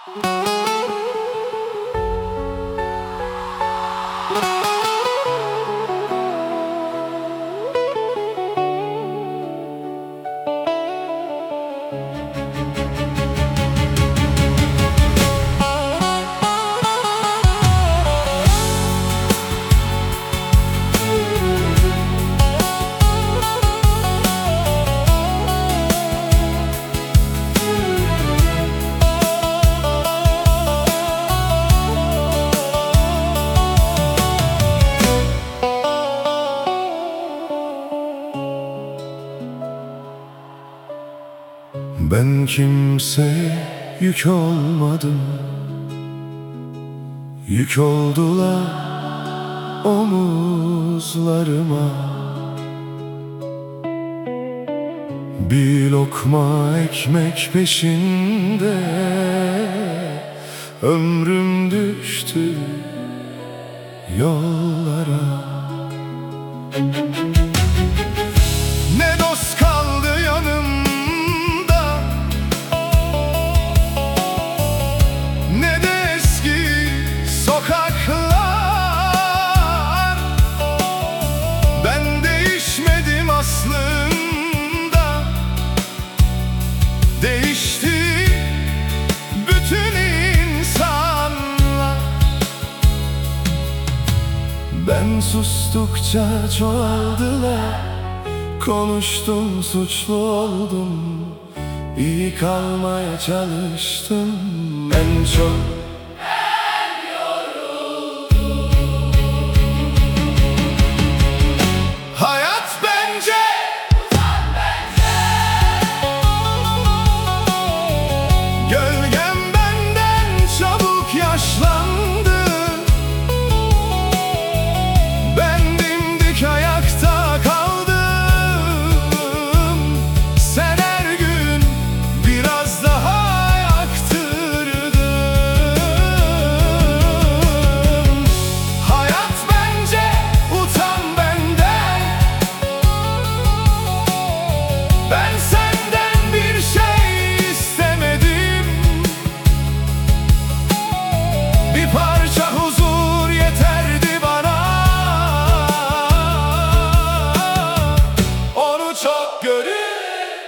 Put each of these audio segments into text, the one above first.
Ben kimseye yük olmadım, yük oldular omuzlarıma. Bir lokma ekmek peşinde ömrüm düştü yollara. Ne dost kaldı yanımda, ne de eski sokaklar. Ben değişmedim aslında, değişti bütün insanlar. Ben sustukça çoğaldılar, konuştum suçlu oldum, iyi kalmaya çalıştım. En çok ben yoruldum. Hayat bence, utan bence. Gölgem benden çabuk yaşlandı. Ben dimdik ayakta kaldım. Sen her gün biraz daha yaktırdın. Hayat bence, utan benden. Ben senden bir şey istemedim. Bir parça huzur yeterdi bana. Onu çok görüp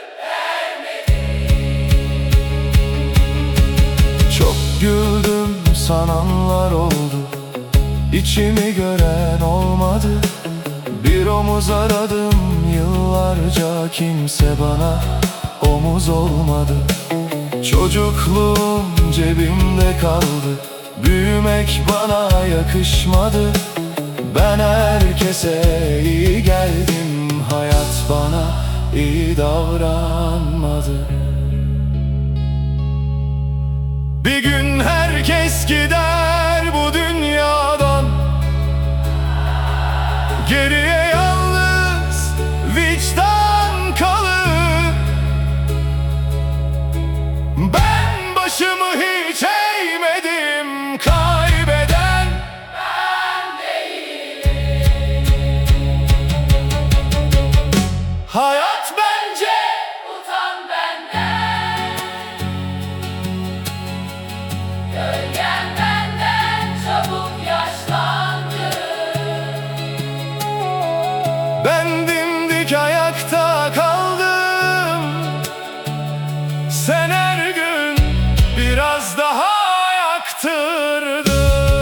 çok güldüm sananlar oldu, İçimi gören olmadı. Bir omuz aradım yıllarca, kimse bana omuz olmadı. Çocukluğum cebimde kaldı, büyümek bana yakışmadı. Ben herkese iyi geldim, hayat bana iyi davranmadı. Bir gün herkes gider bu dünyadan, geriye yalnız vicdan kalır. Ben başımı hiç eğmedim, kaybeden ben değilim. Hayat bence, Utan benden. Gölgen benden çabuk yaşlandı. ben dimdik ayakta kaldım. Sen her gün biraz daha yaktırdın.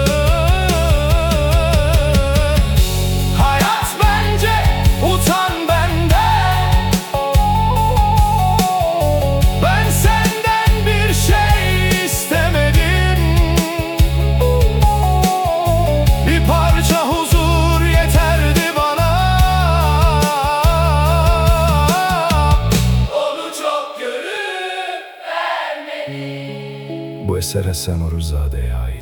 Hayat bence, utan benden. Ben senden bir şey istemedim. Bir parça huzur yeterdi bana. Onu çok görüp vermedim. Bu eser Esen Oruzade'ye ait.